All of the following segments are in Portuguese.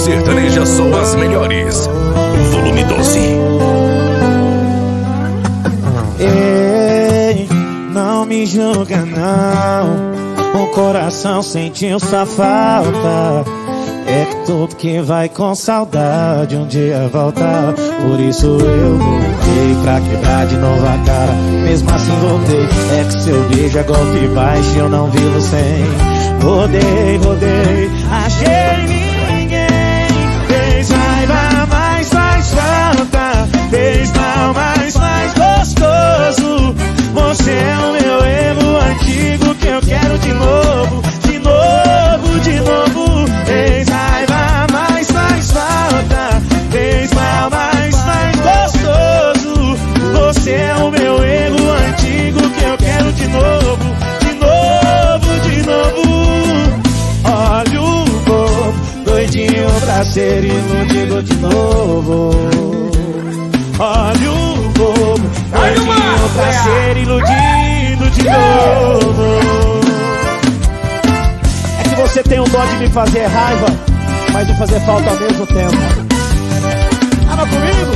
sertanejas são as melhores. Volume 12. Ei, não me julga não. O coração sentiu sua falta. É tudo que vai com saudade um dia voltar. Por isso eu voltei pra quebrar de novo a cara. Mesmo assim voltei. É que seu beijo é golpe baixo e eu não vivo sem. Rodei, achei ninguém. Fez raiva, mas faz falta. Fez mal, mas faz gostoso. Você é o meu erro antigo que eu quero de novo. De novo. Fez raiva, mas faz falta. Fez mal, mas faz gostoso. Você é o meu erro antigo que eu quero de novo. De novo. Olha o bobo, doidinho pra ser iludido de novo. Olha o bobo, doidinho pra ser iludido de novo. É que você tem o dó de me fazer raiva, mas de fazer falta ao mesmo tempo. Tava comigo?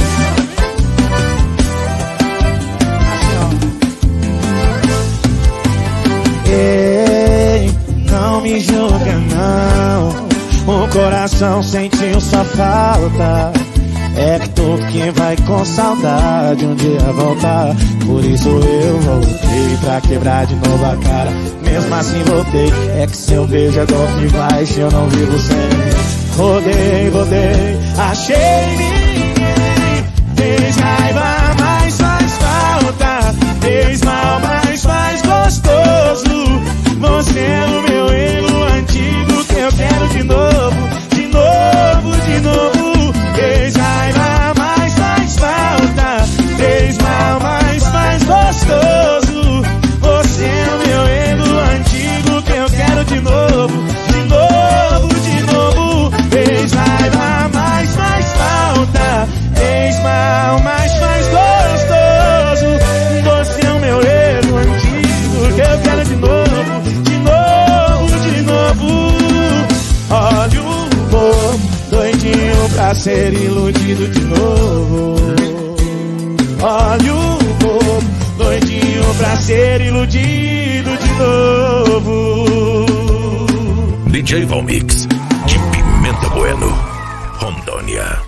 Assim, ó. Ei, não me julga não. O coração sentiu sua falta. É que tudo que vai com saudade um dia voltar. Por isso eu voltei pra quebrar de novo a cara. Mesmo assim voltei. É que seu beijo é golpe baixo e eu não vivo sem. Rodei, achei ninguém. Fez raiva, mas faz falta. Fez mal, mas faz gostoso. Você é o meu erro antigo que eu quero de novo. De novo. Fez raiva, mas faz falta. Fez mal, mas faz gostoso. Você é o meu erro antigo que eu quero de novo. De novo. Fez raiva, mas faz falta. Fez mal, mas faz gostoso. Você é o meu erro antigo que eu quero de novo. De novo. Olha o bobo, doidinho pra ser iludido de novo. Olha o bobo, doidinho pra ser iludido de novo. DJ Valmix, de Pimenta Bueno, Rondônia.